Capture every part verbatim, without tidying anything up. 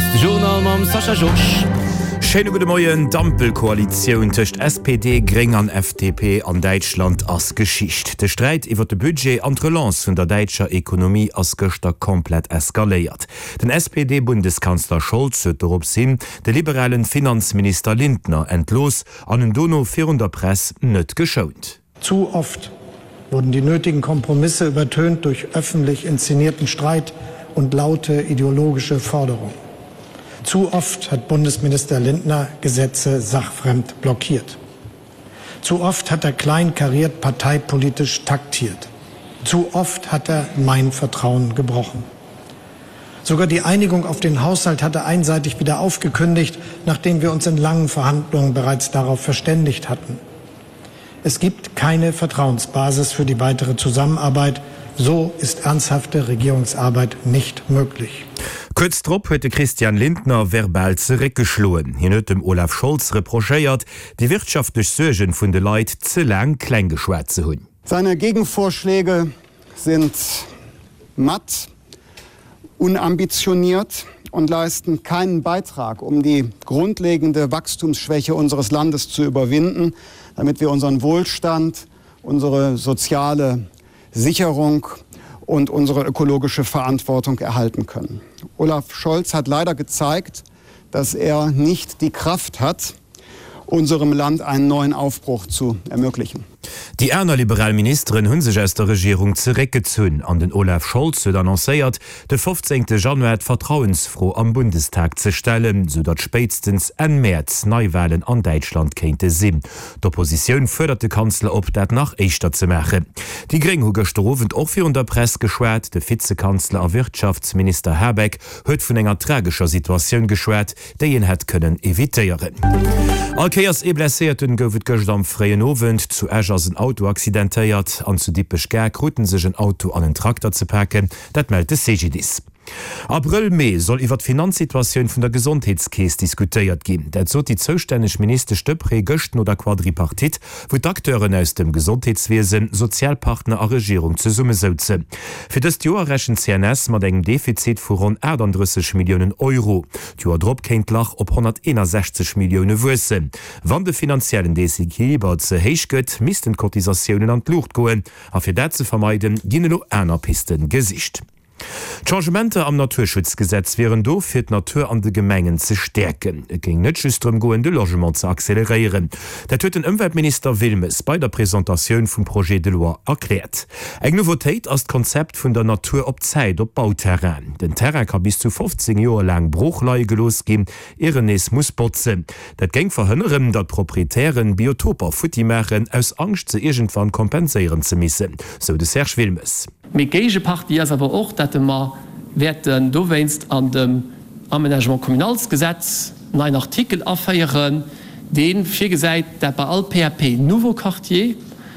Journal mam Sascha Josch. Schöne gute Morgen. Dampelkoalition zwischen S P D, Green an F D P an Deutschland als Geschichte. Der Streit über das Budget und Relance von der deutschen Ökonomie als gestern komplett eskaliert. Den S P D-Bundeskanzler Scholz hat darauf hin, den liberalen Finanzminister Lindner entlos an den Dono für der Presse nicht geschont. Zu oft wurden die nötigen Kompromisse übertönt durch öffentlich inszenierten Streit und laute ideologische Forderungen. Zu oft hat Bundesminister Lindner Gesetze sachfremd blockiert. Zu oft hat er kleinkariert parteipolitisch taktiert. Zu oft hat er mein Vertrauen gebrochen. Sogar die Einigung auf den Haushalt hat er einseitig wieder aufgekündigt, nachdem wir uns in langen Verhandlungen bereits darauf verständigt hatten. Es gibt keine Vertrauensbasis für die weitere Zusammenarbeit. So ist ernsthafte Regierungsarbeit nicht möglich. Kurz drauf heute Christian Lindner verbal zurückgeschlagen. Hier hat dem Olaf Scholz reprochiert, die Wirtschaft durch Sorgen von den Leuten zu lang klein geschwärzt zu haben. Seine Gegenvorschläge sind matt, unambitioniert und leisten keinen Beitrag, um die grundlegende Wachstumsschwäche unseres Landes zu überwinden, damit wir unseren Wohlstand, unsere soziale Sicherung und unsere ökologische Verantwortung erhalten können. Olaf Scholz hat leider gezeigt, dass er nicht die Kraft hat, unserem Land einen neuen Aufbruch zu ermöglichen. Die Erner Liberalministerin hun sich aus der Regierung zurückgezogen. An den Olaf Scholz hat annonciert, den fünfzehnten Januar vertrauensfroh am Bundestag zu stellen, sodass spätestens im März Neuwahlen an Deutschland könnte sein. Die Opposition förderte Kanzler ob, das nach Easter zu machen. Die Grünen haben gestern Abend auch für der Presse geschwärzt. Der Vizekanzler und Wirtschaftsminister Habeck hat von einer tragischen Situation geschwärzt, die ihn hätte können evitieren. Alkeers e blessierten goufet gëcht am freien Abend zu Äger ein Auto accidentéiert, an zu dippech Gerg ruten sich ein Auto an den Traktor zu packen, dat meldet C G dis. April Mai soll iwwer d Finanzsituation vun der Gesundheitskäes diskutiert gin. Dat so die zoustännech Minister Stöpre Göchten oder Quadripartit, wo d'Akteuren aus dem Gesundheitswesen, Sozialpartner a Regierung ze summe souze. Fi das Joer rächen C N S mat engem Defizit vu rund einunddreißig Millionen Euro. Joer Drpp kenint lach op hunderteinundsechzig Millionen Wusse. Wann de finanziellen Desequiliber ze héich gëtt, missten Kotisaiounen an d'Luucht goen, a fir dat ze vermeiden, ginnne no Äner Pisten Gesicht. Changementer am Naturschutzgesetz wären do fir d' Natur an de Gemengen ze stärken. Et ging net schüstrem goen de Logement ze accelerieren. Dat huet den Umweltminister Wilmes bei der Präsentationun vum Projet de Loi erklärt. Eg Novotéit as d Konzept vun der Natur op Zeit op Bauterrain. Den Terrain kann bis zu fünfzehn Joer lang Bruchleie gelos gin, Erenes muss botzen. Dat geng verhënneren, dat proprietären Biotoper Futtimächen aus Angst ze irgendwann kompensieren ze missen, so de Serge Wilmes. Megéige Party is aber auch, dat immer werden du wennst an dem Aménagement Kommunalsgesetz einen Artikel afeieren, den fir gesäit, dat bei all P R P Nouveau Quartier,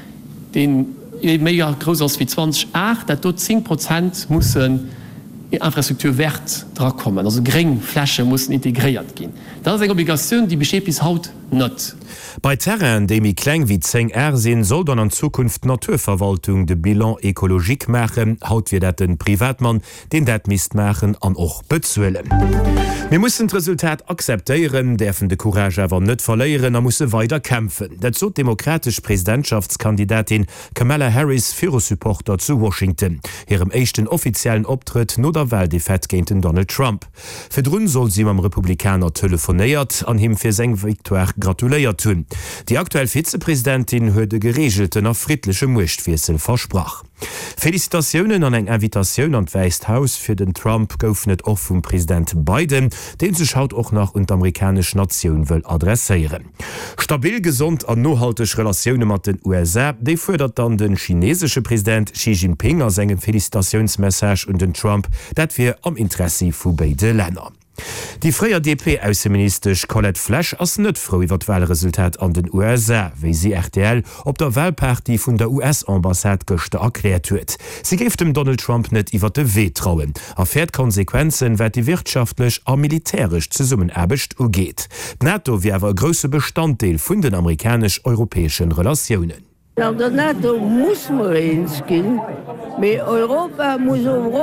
den méier groß als wie zwanzig acht, dat dort zehn Prozent mussssen Infrastrukturwert drakommen. Also gering Fläche muss integriert gehen. Das ist eine Obligation, die besteht bis haut not. Bei Terrain, dem i kleng wie zehn R sinn, soll dann an Zukunft Naturverwaltung de Bilan ökologik machen, haut wir dat den Privatmann, den dat mist machen an och bezuelen. Wir müssen das Resultat akzeptieren, dürfen de Courage aber net verleieren, er muss weiter kämpfen. Dazu demokratisch Präsidentschaftskandidatin Kamala Harris Führersupporter zu Washington, ihrem echten offiziellen Optritt no der Wahldefett gegen Donald Trump. Für drun soll sie am Republikaner telefoniert, an him für seng Victoire gratuliert tun. Die aktuelle Vizepräsidentin huet de geregelten a friedliche Muchtwiesel versprach. Felicitationen an eng Invitationun an d'White House fir den Trump gouf net och vum Präsident Biden, den se schaut och nach und amerikasch Nationun wëll adressieren. Stabil gesund an nohalteg Relationioune mat den U S A, déi fuerdert dann den chinesesche Präsident Xi Jinping as engem Felicitationsmessage und den Trump, dat fir am Interesse vu beide Länder. Die freier D P-Außenminister Colette Flash ass net froh iwwer d Wahlresultat an den U S A, wie sie R T L op der Wahlparty vun der U S-Ambassade gëchte erklärt huet. Sie geft dem Donald Trump net iwwer de Weh trauen, erfährt Konsequenzen, wer die wirtschaftlich a militärisch ze summen erbecht ugeht. NATO wie awer grosse Bestandteil vun den amerikanisch-europäischen Relationen. Ja, der NATO muss man ins gehen, aber Europa muss auch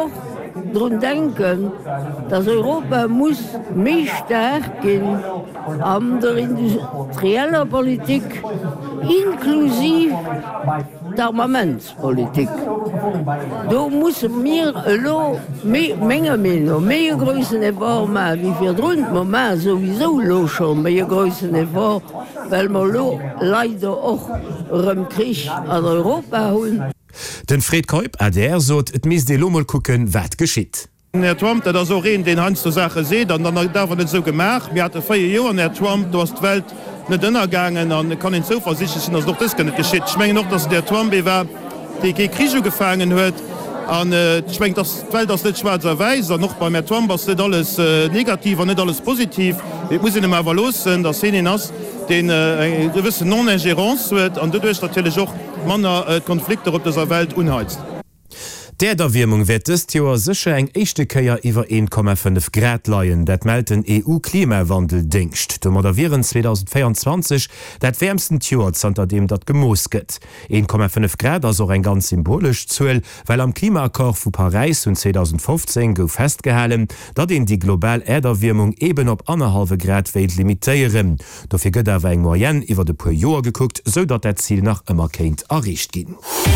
daran denken, dass Europa muss mehr stark gehen an der industrieller Politik inklusive der Armamentspolitik. Da muss mir Menge mehr größeren Effort machen, wie für Grund Moment sowieso schon mehr größeren Effort, weil wir leider auch im Krieg an Europa holen. Den Fred Kolb a der sot et mis de Lommel kucken wat geschitt. Herr Trump, der so reden den Hans zur Sache se, dann dann davon net so gemacht. Mir hat feier Joer Herr Trump, du hast Welt net dënnergangen an kann en so versichen, dass doch das net geschieht. Ich mein noch, dass der Trump war die G Krise gefangen huet an äh, schwenkt das Welt das net schwarzer Weise noch bei Herr Trump was net alles äh, negativ an net alles positiv. Ich muss immer losen, dass se ass den äh, gewisse Non-Ingerenz huet an dadurch natürlich auch Manner äh, Konflikte op dieser Welt unheizt. Der Erwärmung wird es Joer sicher eng echte Käier iwwer een Komma fünf Grad leiien, dat meldt den E U-Klimawandel dingcht. Du moderieren zwanzig vierundzwanzig dat wärmsten Joer unter dem dat gemosket. een Komma fünf Grad also ein ganz symbolisch Zuel, weil am Klimaakkoord vu Paris und zwanzig fünfzehn go festgehalen, dat den die global Erderwärmung eben op anderhalb Grad weit limitieren. Dafür gëtt awer eng Moyen iwwer de puer Joer geguckt, so dat der Ziel nach immer kennt erreicht gin.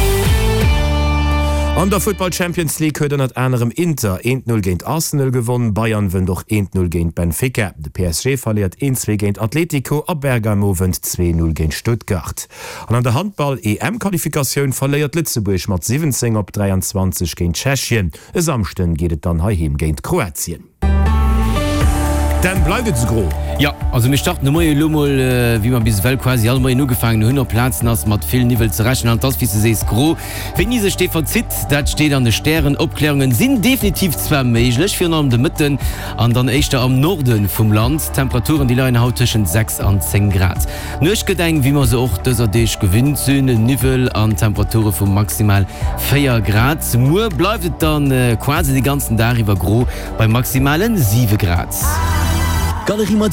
An der Football Champions League huet net anderem Inter eins null géint Arsenal gewonnen, Bayern wenn doch eins null géint Benfica. De P S G verliert eins zwei géint Atletico, a Bergamo wend zwei null géint Stuttgart. An an der Handball-E M-Qualifikationun verleiert Lützeburg mat siebzehn op dreiundzwanzig géint Tschechien. E samsten gehtet dann heim géint Kroatien. Dann bleibt's gro. Ja, also mir starten neue Lummel, äh, wie man bis Welt quasi alle nur gefangen hundert Platzen hast mat viel Nivel zu rechnen und das wie sie se gro. Wenn diese steht verzit, dat steht an de Sternen Obklärungen sind definitiv zwar möglich für de Mitten an dann echter am Norden vom Land Temperaturen die Leine haut zwischen sechs und zehn Grad. Nöch gedenken wie man so auch dieser Dich gewinnt Söhne Nivel an Temperatur von maximal vier Grad. Nur bleibt dann äh, quasi die ganzen darüber gro bei maximalen sieben Grad. Galerie